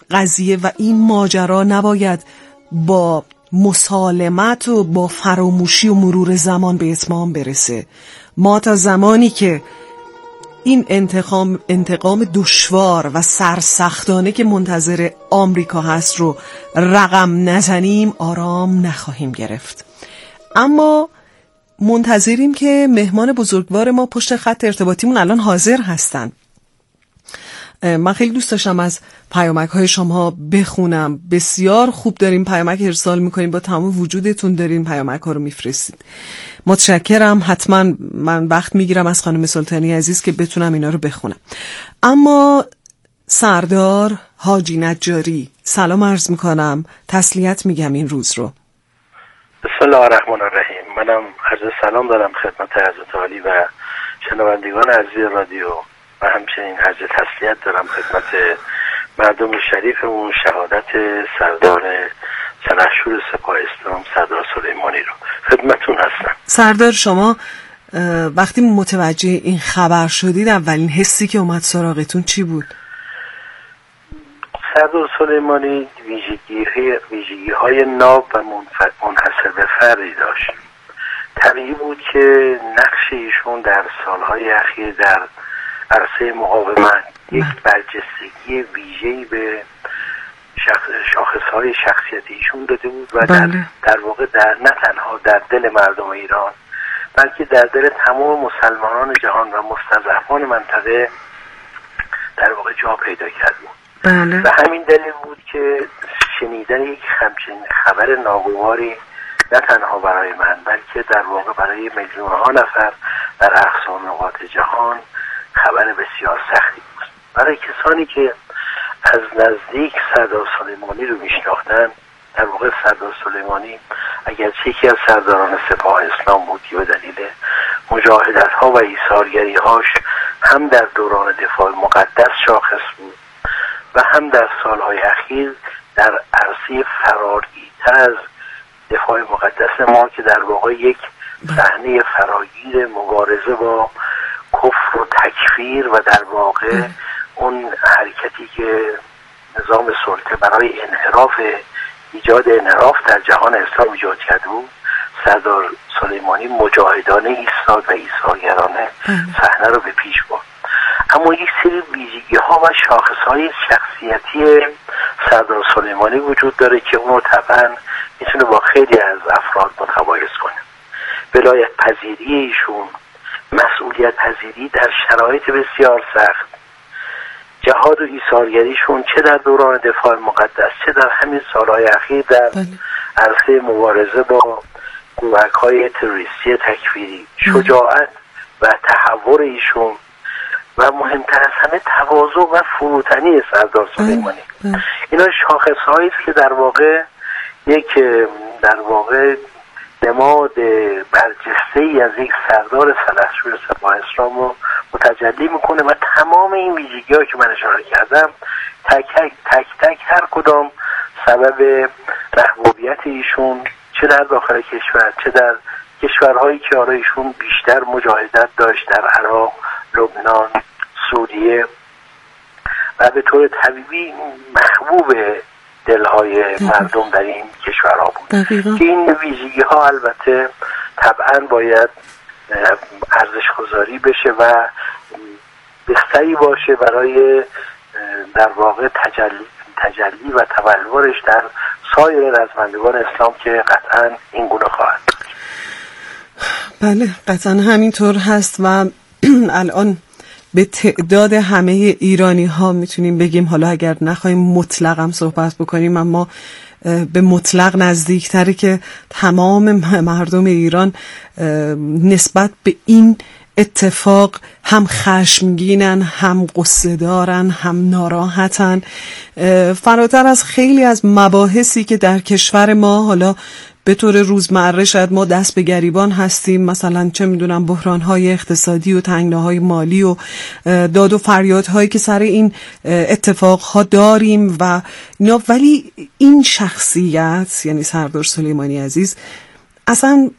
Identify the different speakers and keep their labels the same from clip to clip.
Speaker 1: قضیه و این ماجرا نباید با مسالمت و با فراموشی و مرور زمان به اتمام برسه. ما تا زمانی که این انتقام دشوار و سرسختانه که منتظر آمریکا هست رو رقم نزنیم آرام نخواهیم گرفت. اما منتظریم که مهمان بزرگوار ما پشت خط ارتباطیمون الان حاضر هستن. من خیلی دوست داشتم از پیامک های شما بخونم. بسیار خوب دارین پیامک ارسال میکنین، با تمام وجودتون دارین پیامک ها رو میفرستید. متشکرم. حتما من وقت میگیرم از خانم سلطانی عزیز که بتونم اینا رو بخونم. اما سردار حاجی نجاری، سلام عرض میکنم، تسلیت میگم این روز رو.
Speaker 2: بسم الله الرحمن الرحیم. منم عرض سلام دارم خدمت حضرت عالی و شنوندگان عزیز رادیو و همچنین عرض تسلیت دارم خدمت مردم شریفمون شهادت سردار سلحشور سپاه اسلام سردار سلیمانی رو خدمتون هستم.
Speaker 1: سردار، شما وقتی متوجه این خبر شدید اولین حسی که اومد سراغتون چی بود؟
Speaker 2: سردار سلیمانی ویژگی های ناب و منحصر به فردی داشت. طبیعی بود که نقش ایشون در سالهای اخیر در عرصه مقاومت یک برجستگی ویژه‌ای به شاخصهای شخصیت ایشون داده بود و در واقع نه تنها در دل مردم ایران بلکه در دل تمام مسلمانان جهان و مستضعفان منطقه در واقع جا پیدا کرد بود. و همین دلیل بود که شنیدن یک همچین خبر ناگواری نه تنها برای من بلکه در واقع برای میلیون‌ها نفر در اقصا نقاط جهان خبر بسیار سختی بود. برای کسانی که از نزدیک سردار سلیمانی رو میشناختن، در واقع سردار سلیمانی اگرچه یکی از سرداران سپاه اسلام بود که به دلیل مجاهدت‌ها و ایثارگری‌هاش هم در دوران دفاع مقدس شاخص بود و هم در سالهای اخیر در عرصه فرارگیرتر از دفاع مقدس ما که در واقع یک صحنه فراگیر مبارزه با کفر و تکفیر و در واقع اون حرکتی که نظام سلطه برای ایجاد انحراف در جهان اسلام ایجاد کرده بود، سردار سلیمانی مجاهدانه ایستاد و ایثارگرانه صحنه رو به پیش برد. اما یک سری ویژگی ها و شاخص های شخصیتی سردار سلیمانی وجود داره که اونو طبعا میتونه با خیلی از افراد متمایز کنه. ولایت پذیری ایشون، مسئولیت پذیری در شرایط بسیار سخت، جهاد و ایثارگریشون چه در دوران دفاع مقدس چه در همین سالهای اخیر در عرصه مبارزه با گروه‌های تروریستی تکفیری، شجاعت و تحور ایشون و مهمتر از همه تواضع و فروتنی سردار سلیمانی. اینا شاخص‌هایی است که در واقع نماد برجسته‌ای از یک سردار سلحشور سپاه اسلام رو متجلی میکنه و تمام این ویژگی‌ها که من اشاره کردم تک تک هر کدام سبب محبوبیت ایشون چه در داخل کشور چه در کشورهایی که ایشون بیشتر مجاهدت داشت، در عراق، لبنان، سوریه و به طور طبیعی محبوب دلهای مردم در این کشورها بود که این ویژگی ها البته طبعا باید ارزش گذاری بشه و بستری باشه برای در واقع تجلی و تبلورش در سایر رزمندگان اسلام که قطعا این گونه خواهد.
Speaker 1: بله قطعا همینطور هست و الان به تعداد همه ایرانی ها میتونیم بگیم، حالا اگر نخواهیم مطلق هم صحبت بکنیم اما به مطلق نزدیکتره، که تمام مردم ایران نسبت به این اتفاق هم خشمگینن، هم قصه دارن، هم ناراحتن. فراتر از خیلی از مباحثی که در کشور ما حالا به طور روزمره شاید ما دست به گریبان هستیم، مثلا چه میدونم بحران‌های اقتصادی و تنگناهای مالی و داد و فریادهایی که سر این اتفاقها داریم و اینا، ولی این شخصیت یعنی سردار سلیمانی عزیز اصلا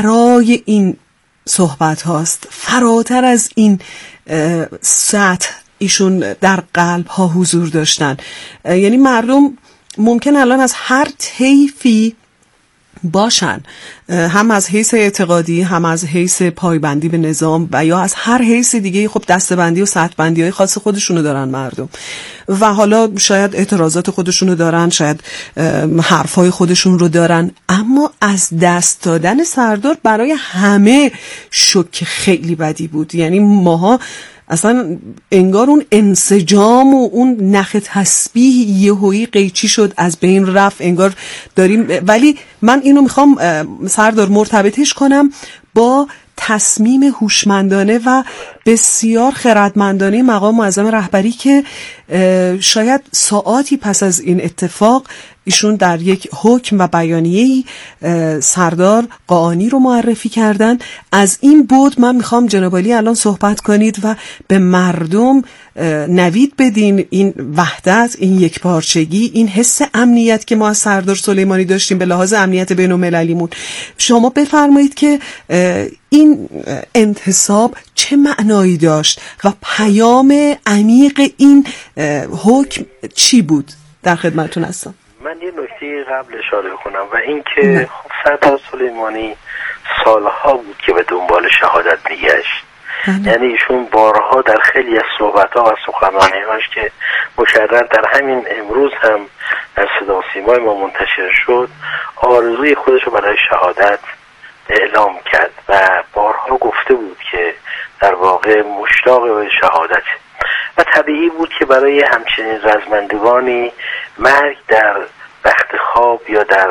Speaker 1: ورای این صحبت هاست، فراتر از این سطح ایشون در قلب ها حضور داشتن. یعنی مردم ممکن الان از هر طیفی باشن، هم از حیث اعتقادی، هم از حیث پایبندی به نظام و یا از هر حیث دیگه. خب دستبندی و سطبندی های خاص خودشونو دارن مردم و حالا شاید اعتراضات خودشونو دارن، شاید حرفای خودشون رو دارن، اما از دست دادن سردار برای همه شوک خیلی بدی بود. یعنی ماها اصلا انگار اون انسجام و اون نخ تسبیح یهویی قیچی شد، از بین رفت، انگار داریم. ولی من اینو میخوام سردار مرتبطش کنم با تصمیم هوشمندانه و بسیار خردمندانه مقام معظم رهبری که شاید ساعاتی پس از این اتفاق ایشون در یک حکم و بیانیه‌ای سردار قاآنی رو معرفی کردن. از این بود من میخوام جناب عالی الان صحبت کنید و به مردم نوید بدین این وحدت، این یکپارچگی، این حس امنیت که ما از سردار سلیمانی داشتیم به لحاظ امنیت بین المللیمون. شما بفرمایید که این انتصاب چه معنایی داشت و پیام عمیق این حکم چی بود؟ در خدمتتون هستم.
Speaker 2: من یه نکته قبل اشاره کنم و این که خب سردار سلیمانی سالها بود که به دنبال شهادت میگشت. یعنی ایشون بارها در خیلی از صحبت‌ها و سخنرانی‌هاش که مکرر در همین امروز هم در صدا و سیمای ما منتشر شد، آرزوی خودش رو برای شهادت اعلام کرد و بارها گفته بود که در واقع مشتاق به شهادت و طبیعی بود که برای همچنین رزمندگانی مرگ در رخت خواب یا در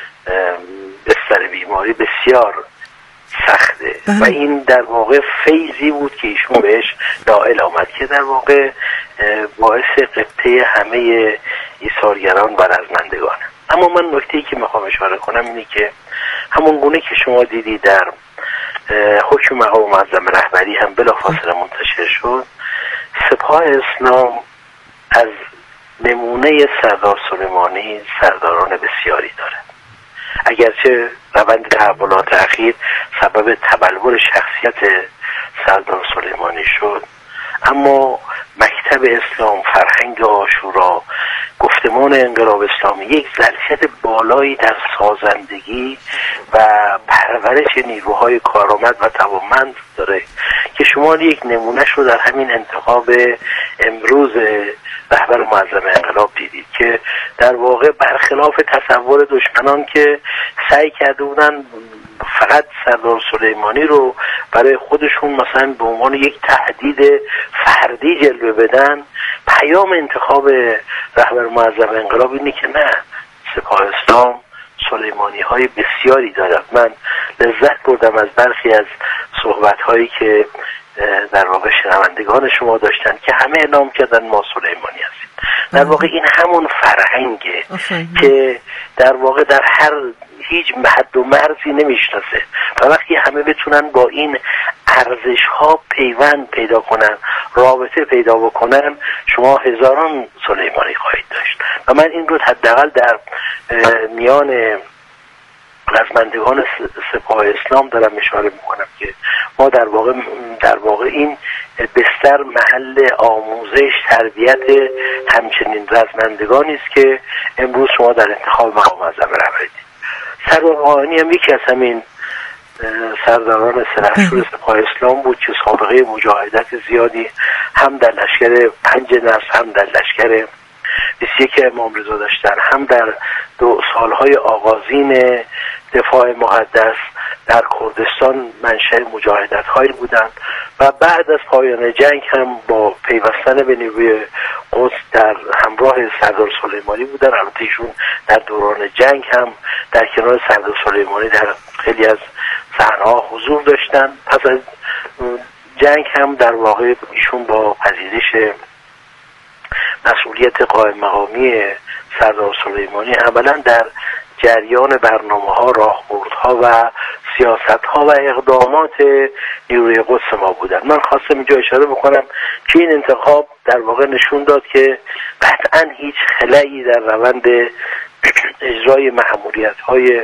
Speaker 2: بستر بیماری بسیار سخته و این در واقع فیضی بود که ایشون بهش نائل آمد که در واقع باعث غبطه همه ایثارگران و رزمندگانه. اما من نکته‌ای که میخوام اشاره کنم اینه که همون گونه که شما دیدی در حکم مقام معظم رهبری هم بلافاصله منتشر شد، سپاه اسلام از نمونه سردار سلیمانی سرداران بسیاری داره. اگرچه روند تحولات اخیر سبب تبلور شخصیت سردار سلیمانی شد، اما مکتب اسلام، فرهنگ عاشورا، گفتمان انقلاب اسلامی یک ظرفیت بالایی در سازندگی و پرورش نیروهای کارآمد و توانمند داره که شما یک نمونهش رو در همین انتخاب امروز رهبر معظم انقلاب دیدید که در واقع برخلاف تصور دشمنان که سعی کرده بودن فقط سردار سلیمانی رو برای خودشون مثلا به عنوان یک تهدید فردی جلوه بدن، پیام انتخاب رهبر معظم انقلاب اینه که نه، سپاه اسلام سلیمانی های بسیاری دارد. من لذت بردم از برخی از صحبت هایی که در واقع شنوندگان شما داشتن که همه اعلام کردن ما سلیمانی هستیم. در واقع این همون فرهنگه که در واقع در هیچ حد و مرزی نمیشناسه و وقتی همه بتونن با این ارزش ها پیوند پیدا کنن، رابطه پیدا بکنن، شما هزاران سلیمانی خواهید داشت. و من این رو حداقل در میان رزمندگان سپاه اسلام دارم اشاره میکنم که ما در واقع این بستر محل آموزش، تربیت همچنین رزمندگانی است که امروز شما در انتخاب مقام معظم رهبری. سردار قاآنی هم یکی از همین سرداران سرخشور سپاه اسلام بود که سابقه مجاهدت زیادی هم در لشکر 5 نسل، هم در لشکر 21 امام رضا داشتن، هم در سالهای آغازین دفاع مقدس در کردستان منشأ مجاهدت هایی بودند و بعد از پایان جنگ هم با پیوستن به نیروی قدس در همراه سردار سلیمانی بودن. البته ایشون در دوران جنگ هم در کنار سردار سلیمانی در خیلی از صحنه‌ها حضور داشتن. پس از جنگ هم در واقع ایشون با پذیرش مسئولیت قائم مقامی سردار سلیمانی عملا در جریان برنامه‌ها، راهبردها و سیاست‌ها و اقدامات نیروی قدس ما بودن. من خواستم اینجا اشاره بکنم که این انتخاب در واقع نشون داد که قطعاً هیچ خلایی در روند اجرای مأموریت‌های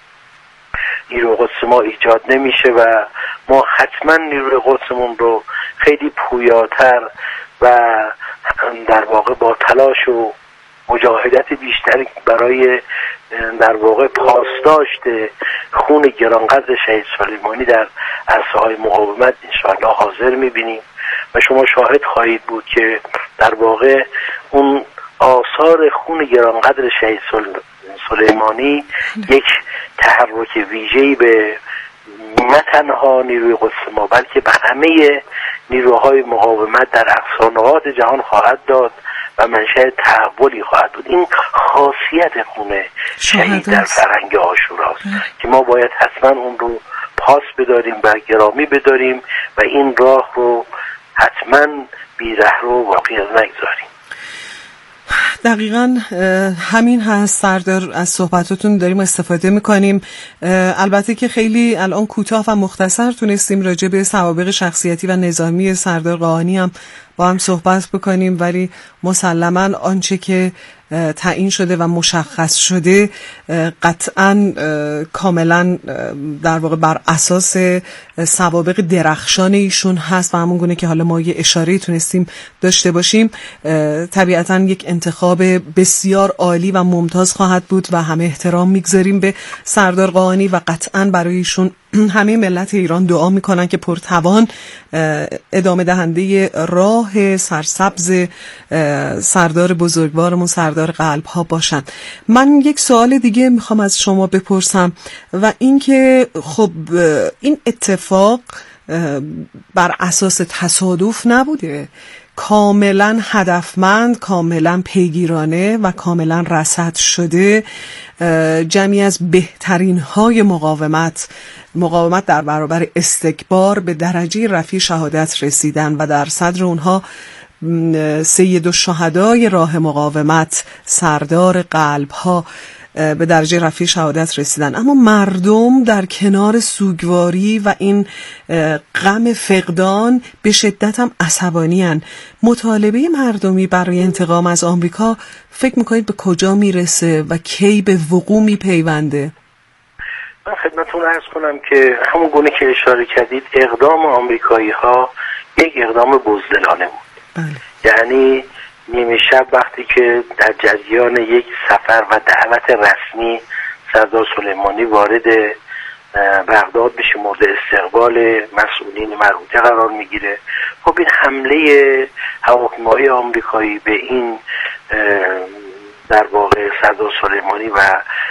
Speaker 2: نیروی قدس ما ایجاد نمیشه و ما حتما نیروی قدسمون رو خیلی پویاتر و در واقع با تلاش و مجاهدت بیشتری برای در واقع پاسداشت خون گرانقدر شهید سلیمانی در عرصه‌های مقاومت انشاءالله حاضر می‌بینیم و شما شاهد خواهید بود که در واقع اون آثار خون گرانقدر شهید سلیمانی یک تحرک ویژه‌ای به نه تنها نیروی قدس ما بلکه به همه نیروهای مقاومت در اقصا نقاط جهان خواهد داد و منشأ تحولی خواهد بود. این خاصیت خون شهید در فرهنگ عاشوراست که ما باید حتما اون رو پاس بداریم و گرامی بداریم و این راه رو حتما بی‌ره رو باقی نگذاریم.
Speaker 1: دقیقاً همین هست سردار، از صحبتاتون داریم استفاده میکنیم. البته که خیلی الان کوتاه و مختصر تونستیم راجع به سوابق شخصیتی و نظامی سردار قاآنی هم با هم صحبت بکنیم، ولی مسلماً آنچه که تعیین شده و مشخص شده قطعاً کاملاً در واقع بر اساس سوابق درخشان ایشون هست و همون گونه که حالا ما یه اشاره‌ای تونستیم داشته باشیم. طبیعتاً یک انتخاب بسیار عالی و ممتاز خواهد بود و همه احترام میگذاریم به سردار قاآنی و قطعاً برای ایشون همه ملت ایران دعا میکنن که پرتوان ادامه دهنده راه سرسبز سردار بزرگوارمون سردار قلب ها باشن. من یک سوال دیگه میخوام از شما بپرسم و اینکه خب این اتفاق بر اساس تصادف نبوده، کاملا هدفمند، کاملا پیگیرانه و کاملا رصد شده. جمعی از بهترین های مقاومت در برابر استکبار به درجه رفیع شهادت رسیدن و در صدر اونها سید الشهدای راه مقاومت سردار قلب ها به درجه رفیع شهادت رسیدن. اما مردم در کنار سوگواری و این غم فقدان به شدت هم عصبانی هن. مطالبه مردمی برای انتقام از آمریکا فکر میکنید به کجا میرسه و کی به وقوع میپیونده؟
Speaker 2: من خدمتتون عرض کنم که همون گونه که اشاره کردید اقدام آمریکایی ها یک اقدام بزدلانه بود. یعنی نیمه شب وقتی که در جریان یک سفر و دعوت رسمی سردار سلیمانی وارد بغداد بشه، مورد استقبال مسئولین مربوطه قرار میگیره، خب این حمله هواپیماهای آمریکایی به این در واقع سردار سلیمانی و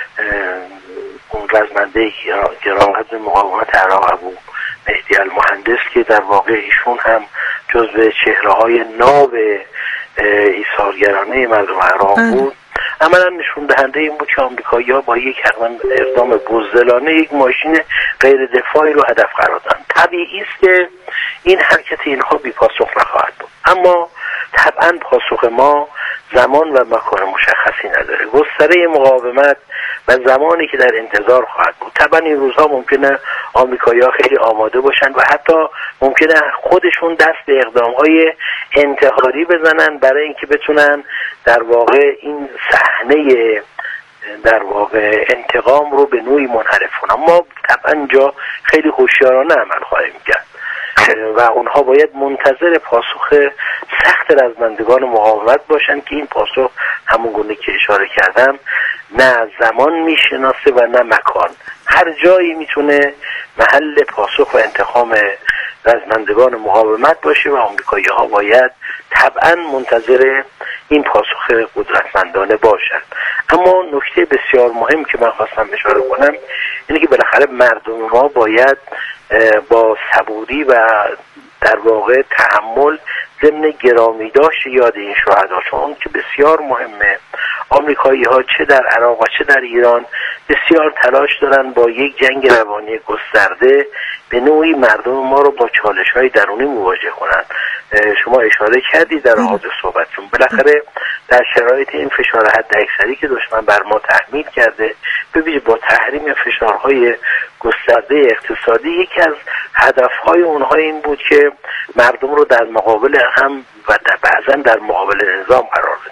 Speaker 2: اون رزمنده گرانقدر مقاومت عراق ابو مهدی المهندس که در واقع ایشون هم جزو چهره‌های ناب ایثارگرانه مردم عراق بود، عملا نشون دهنده این بود که آمریکایی‌ها با یک اقدام بزدلانه یک ماشین غیر دفاعی رو هدف قرار دادن. طبیعی است که این حرکت اینها بی پاسخ نخواهد بود، اما طبعا پاسخ ما زمان و مکان مشخصی نداره. گستره مقاومت و زمانی که در انتظار خواهد بود. طبعا این روزها ممکنه آمریکایی‌ها خیلی آماده باشن و حتی ممکنه خودشون دست به اقدام‌های انتحاری بزنن برای اینکه بتونن در واقع این صحنه در واقع انتقام رو به نوعی منحرف کنن. ما طبعا اینجا خیلی هوشیارانه عمل خواهیم کرد و اونها باید منتظر پاسخ سخت رزمندگان مقاومت باشن که این پاسخ همون گونه که اشاره کردم نه زمان میشناسه و نه مکان. هر جایی میتونه محل پاسخ و انتقام رزمندگان مقاومت باشه و آمریکایی‌ها باید طبعا منتظر این پاسخ قدرتمندانه باشند. اما نکته بسیار مهم که من خواستم اشاره کنم اینه که بالاخره مردم ما باید با صبوری و در واقع تحمل ضمن گرامی داشت یاد این شهدا، چون که بسیار مهمه. آمریکایی‌ها چه در عراق و چه در ایران بسیار تلاش دارن با یک جنگ روانی گسترده به نوعی مردم ما رو با چالش‌های درونی مواجه کنن. شما اشاره کردید در آغاز صحبتتون بالاخره در شرایط این فشار حداکثری که دشمن بر ما تحمیل کرده، ببینید با تحریم فشارهای گسترده اقتصادی، یکی از هدفهای اونها این بود که مردم رو در مقابل هم و بعضا در مقابل نظام قرار بده.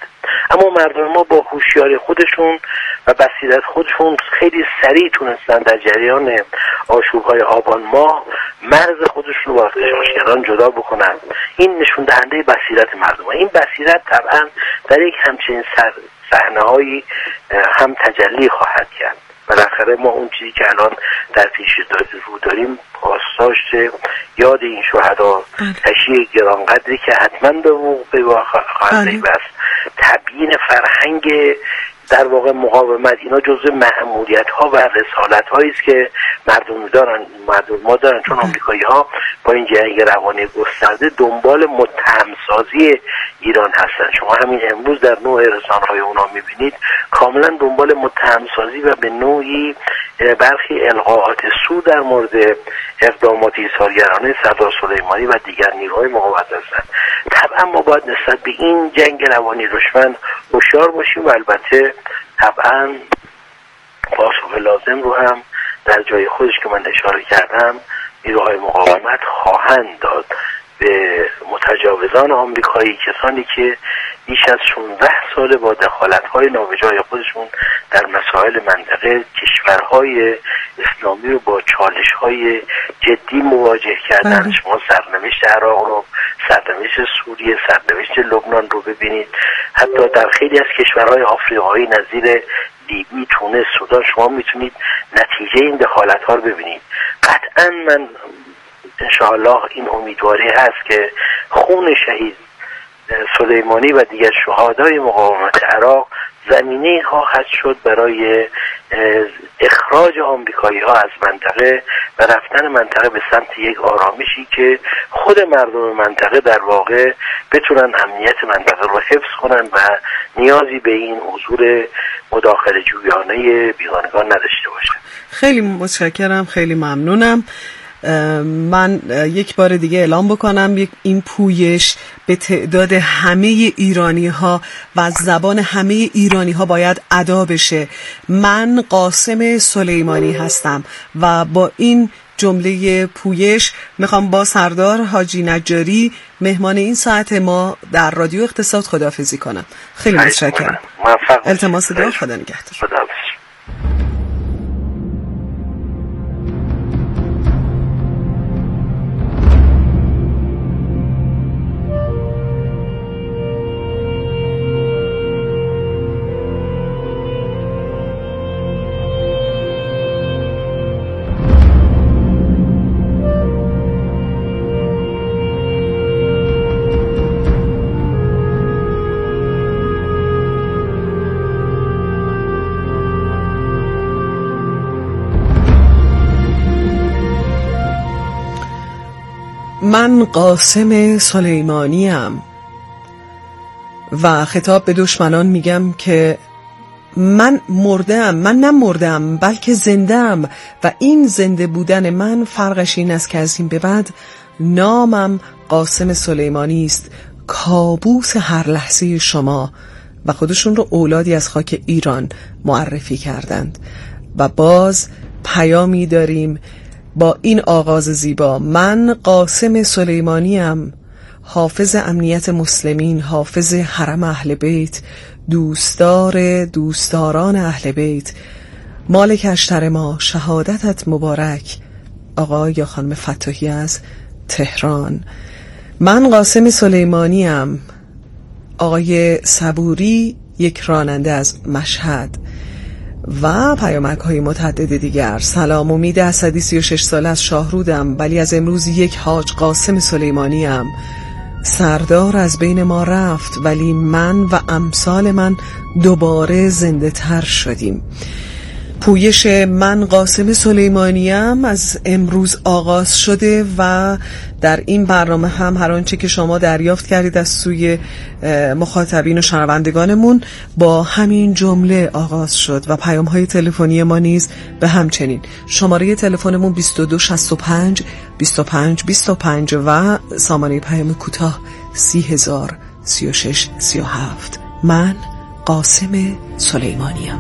Speaker 2: اما مردم ما با هوشیاری خودشون و بصیرت خودشون خیلی سریع تونستن در جریان آشوب‌های آبان ماه مرز خودشون رو با اغتشاشگران جدا بکنن. این نشون دهنده بصیرت مردم. این بصیرت طبعا در یک همچین صحنه‌هایی هم تجلی خواهد کرد. بالاخره ما اون چیزی که الان در پیش رو داریم پاسداشت یاد این شهدا، تشییع گرانقدری که حتما به وقوع خواهد پیوست، تبیین فرهنگ در واقع مقاومت، اینا جزء مأموریت ها و رسالت هایی است که مردم ما دارن، چون آمریکایی ها با این جنگ روانی گسترده دنبال متهمسازی ایران هستن. شما همین امروز در نوع رسانه های اونا میبینید کاملا دنبال متهمسازی و به نوعی برخی القاءات سو در مورد اقدامات ایثارگرانه سردار سلیمانی و دیگر نیروهای مقاومت هستند. طبعا ما باید نسبت به این جنگ روانی دشمن هوشیار باشیم و البته طبعا پاسخ لازم رو هم در جای خودش که من اشاره کردم نیروهای مقاومت خواهند داد به متجاوزان آمریکایی، کسانی که بیش از 16 سال با دخالت‌های نابجای خودشون در مسائل منطقه کشورهای اسلامی رو با چالش‌های جدی مواجه کردن. شما سرنوشت عراق رو، سرنوشت سوریه، سرنوشت لبنان رو ببینید. حتی در خیلی از کشورهای آفریقایی نظیر لیبی، تونس، سودان شما میتونید نتیجه این دخالت‌ها رو ببینید. قطعاً من انشاءالله این امیدواری هست که خون شهید سلیمانی و دیگر شهدای مقاومت عراق زمینه خواهد شد برای اخراج آمریکایی ها از منطقه و رفتن منطقه به سمت یک آرامشی که خود مردم منطقه در واقع بتونن امنیت منطقه رو حفظ کنن و نیازی به این حضور مداخله جویانه بیگانگان نداشته باشن.
Speaker 1: خیلی متشکرم، خیلی ممنونم. من یک بار دیگه اعلام بکنم این پویش به تعداد همه ایرانی ها و از زبان همه ایرانی ها باید ادا بشه. من قاسم سلیمانی هستم و با این جمله پویش میخوام با سردار حاجی نجاری مهمان این ساعت ما در رادیو اقتصاد خداحافظی کنم. خیلی متشکرم. التماس دعا. خدا نگهدار. من قاسم سلیمانیم و خطاب به دشمنان میگم که من مردم، من نمردم بلکه زندم و این زنده بودن من فرقش این است که از این به بعد نامم قاسم سلیمانی است، کابوس هر لحظه شما. و خودشون رو اولادی از خاک ایران معرفی کردند و باز پیامی داریم با این آغاز زیبا. من قاسم سلیمانیم، حافظ امنیت مسلمین، حافظ حرم اهل بیت، دوستدار دوستداران اهل بیت، مالک اشتر ما، شهادتت مبارک. آقا یا خانم فتاحی از تهران. من قاسم سلیمانیم، آقای صبوری یک راننده از مشهد و پیامک های متعدد دیگر. سلام، امید اسدی 36 ساله از شاهرودم ولی از امروز یک حاج قاسم سلیمانیم. سردار از بین ما رفت ولی من و امثال من دوباره زنده تر شدیم. پویش من قاسم سلیمانیم از امروز آغاز شده و در این برنامه هم هر آنچه که شما دریافت کردید از سوی مخاطبین و شنوندگانمون با همین جمله آغاز شد و پیام‌های تلفنی ما نیز به همچنین. شماره تلفنمون 2265 25 25 و سامانه پیام کوتاه 30,000 36 37. من قاسم سلیمانیم.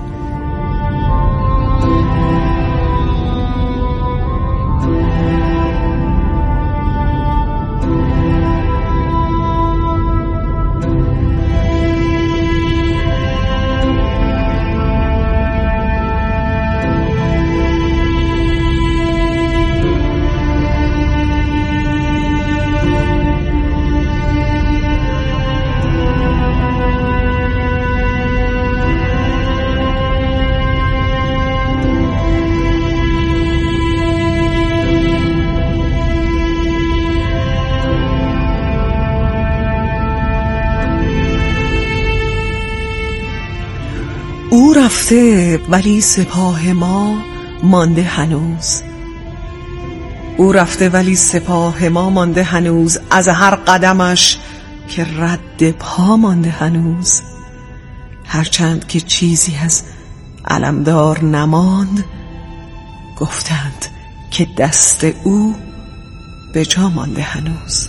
Speaker 1: او رفته ولی سپاه ما مانده هنوز. او رفته ولی سپاه ما مانده هنوز، از هر قدمش که رد پا مانده هنوز. هرچند که چیزی از علمدار نماند، گفتند که دست او به جا مانده هنوز.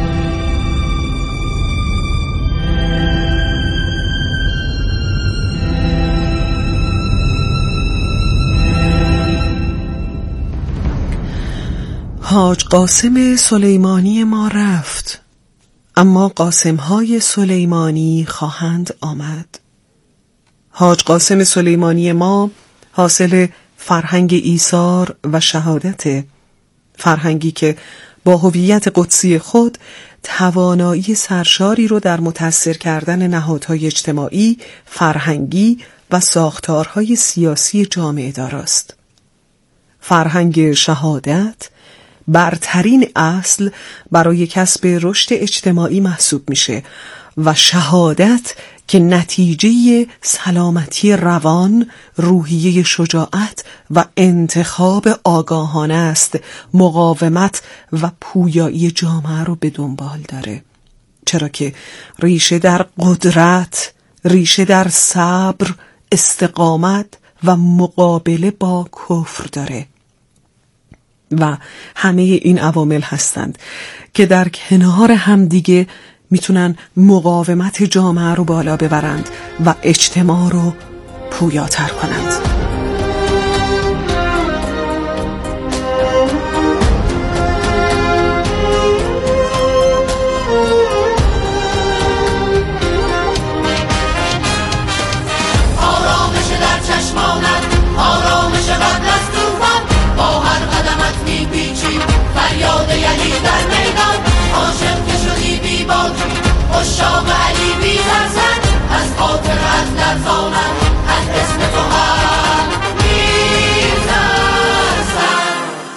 Speaker 1: حاج قاسم سلیمانی ما رفت، اما قاسم‌های سلیمانی خواهند آمد. حاج قاسم سلیمانی ما حاصل فرهنگ ایثار و شهادت، فرهنگی که با هویت قدسی خود توانایی سرشاری رو در متأثر کردن نهادهای اجتماعی، فرهنگی و ساختارهای سیاسی جامعه داراست. فرهنگ شهادت برترین اصل برای کسب رشد اجتماعی محسوب میشه و شهادت که نتیجه سلامتی روان، روحیه شجاعت و انتخاب آگاهانه است، مقاومت و پویایی جامعه رو به دنبال داره، چرا که ریشه در قدرت، ریشه در صبر، استقامت و مقابله با کفر داره. و همه این عوامل هستند که در کنار همدیگه میتونن مقاومت جامعه رو بالا ببرند و اجتماع رو پویاتر کنند.
Speaker 3: آرامش در چشمانت، آرامش قبل از طوفان، با هر قدمت میپیچی فریاد یلی در میدان. عاشق که شدی بی باکی، عشاق علی بی ترسن، از خاطرت لرزانم، از اسم تو هم میترسن.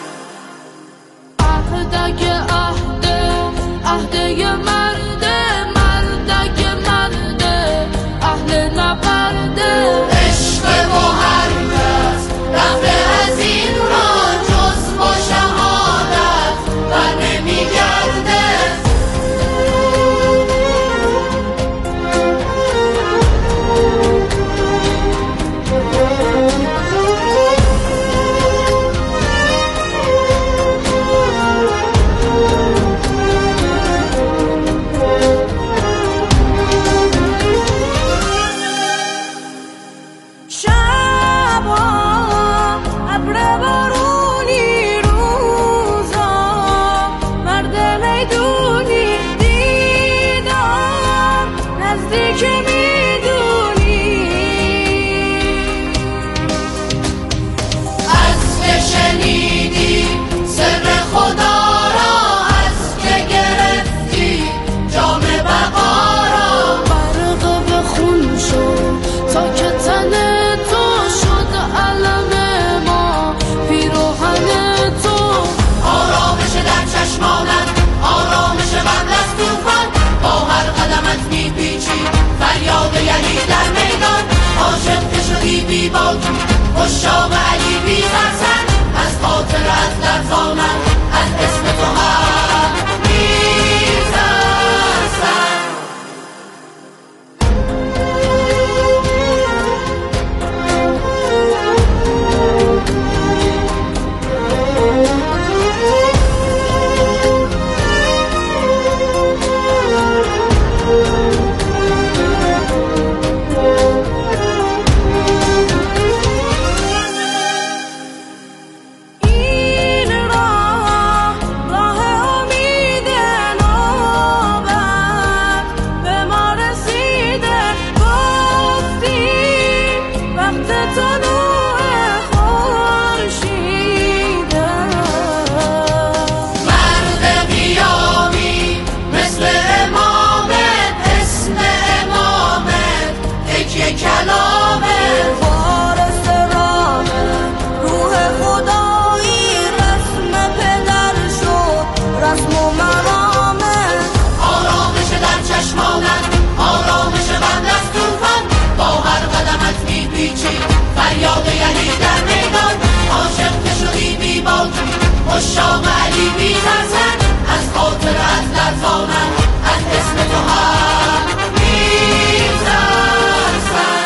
Speaker 4: اهدک عهده مرده، مردک مرده، اهل نبرده.
Speaker 3: عشق با هر کس رفته از این را، جز با شهادت بر نمیگرده. میپیچی فریاد یعنی در میدان عاشق که شدی بی باکی عشاق علی بی ترسن از خاطرت لرزانن از اسم تو هم میترسن.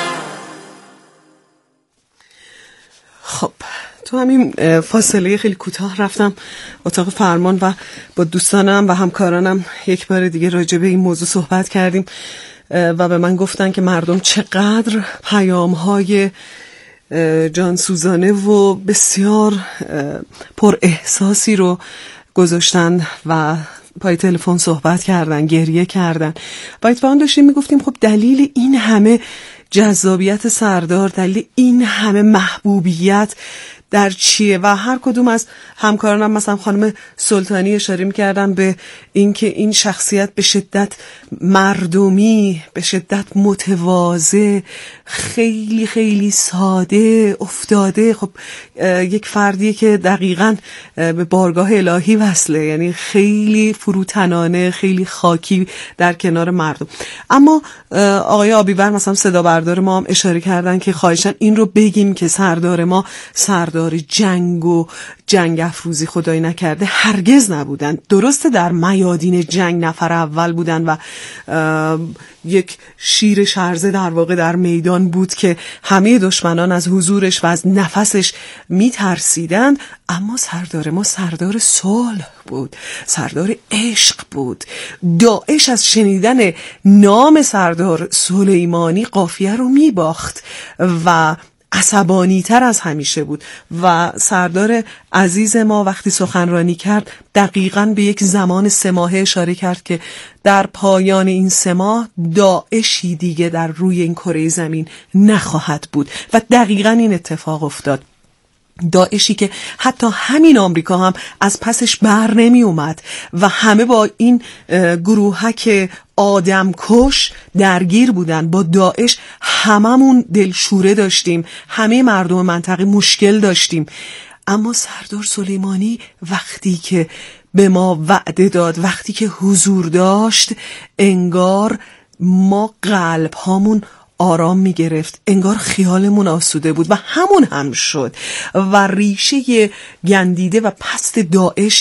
Speaker 1: خب تو همین فاصله خیلی کوتاه رفتم اتاق فرمان و با دوستانم و همکارانم یک بار دیگه راجع به این موضوع صحبت کردیم و به من گفتن که مردم چقدر پیام‌های جانسوزانه و بسیار پر احساسی رو گذاشتن و پای تلفن صحبت کردن، گریه کردن و اتفاقا داشتیم میگفتیم خب دلیل این همه جذابیت سردار، دلیل این همه محبوبیت در چیه؟ و هر کدوم از همکارانم مثلا خانم سلطانی اشاره می‌کردن به اینکه این شخصیت به شدت مردمی، به شدت متواضع، خیلی خیلی ساده افتاده. خب یک فردیه که دقیقاً به بارگاه الهی وصله، یعنی خیلی فروتنانه، خیلی خاکی در کنار مردم. اما آقای آبیور مثلا صدا بردار ما هم اشاره کردن که خواهشاً این رو بگیم که سردار ما سردار جنگ و جنگ افروزی خدای نکرده هرگز نبودن. درسته در میادین جنگ نفر اول بودن و یک شیر شرزه در واقع در میدان بود که همه دشمنان از حضورش و از نفسش میترسیدند، اما سردار ما سردار صلح بود، سردار عشق بود. داعش از شنیدن نام سردار سلیمانی قافیه رو میباخت و عصبانی تر از همیشه بود و سردار عزیز ما وقتی سخنرانی کرد دقیقاً به یک زمان 3 ماهه اشاره کرد که در پایان این 3 ماه داعشی دیگه در روی این کره زمین نخواهد بود و دقیقاً این اتفاق افتاد. داعشی که حتی همین آمریکا هم از پسش بر نمی اومد و همه با این گروهک آدمکش درگیر بودن. با داعش هممون دلشوره داشتیم، همه مردم منطقه مشکل داشتیم، اما سردار سلیمانی وقتی که به ما وعده داد، وقتی که حضور داشت، انگار ما قلب هامون آرام می گرفت، انگار خیالمون آسوده بود و همون هم شد و ریشه گندیده و پست داعش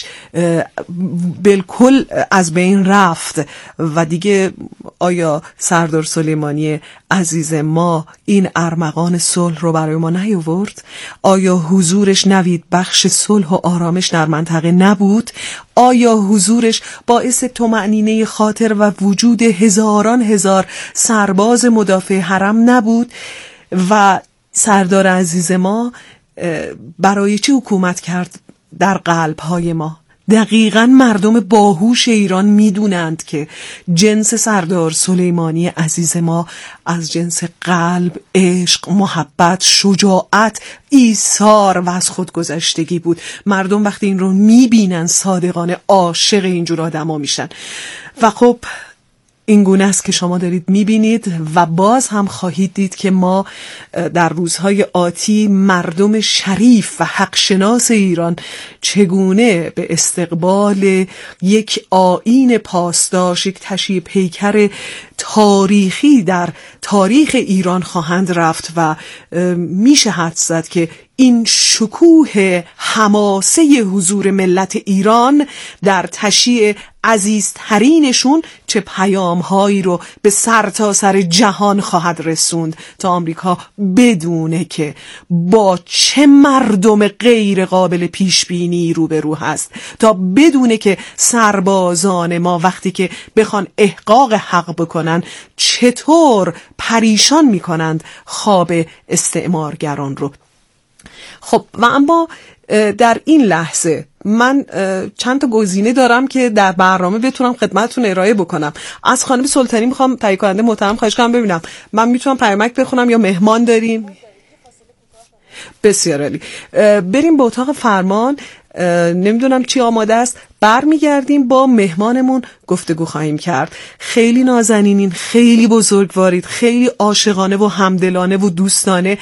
Speaker 1: بالکل از بین رفت و دیگه آیا سردار سلیمانی عزیز ما این ارمغان صلح رو برای ما نیاورد؟ آیا حضورش نوید بخش صلح و آرامش در منطقه نبود؟ آیا حضورش باعث طمأنینه خاطر و وجود هزاران هزار سرباز مدافع حرم نبود؟ و سردار عزیز ما برای چه حکومت کرد در قلب‌های ما؟ دقیقاً مردم باهوش ایران میدونند که جنس سردار سلیمانی عزیز ما از جنس قلب، عشق، محبت، شجاعت، ایثار و از خودگذشتگی بود. مردم وقتی این رو میبینن صادقانه عاشق اینجور آدما میشن و خب این گونه است که شما دارید میبینید و باز هم خواهید دید که ما در روزهای آتی مردم شریف و حقشناس ایران چگونه به استقبال یک آیین پاسداشت، یک تشییع پیکر تاریخی در تاریخ ایران خواهند رفت و میشه حدس زد که این شکوه حماسه حضور ملت ایران در تشییع عزیزترینشون چه پیام‌هایی رو به سر جهان خواهد رسوند تا آمریکا بدونه که با چه مردم غیر قابل پیشبینی روبرو هست، تا بدونه که سربازان ما وقتی که بخوان احقاق حق بکنن چطور پریشان میکنند خواب استعمارگران رو. خب و اما در این لحظه من چند تا گزینه دارم که در برنامه بتونم خدمتتون ارائه بکنم. از خانم سلطانی میخوام تهیه کننده محترم خواهش کنم ببینم من میتونم پیامک بخونم یا مهمان داریم؟ بسیار عالی. بریم به اتاق فرمان. نمیدونم چی آماده است، برمیگردیم با مهمانمون گفتگو خواهیم کرد. خیلی نازنینین، خیلی بزرگوارید، خیلی عاشقانه و همدلانه و دوستانه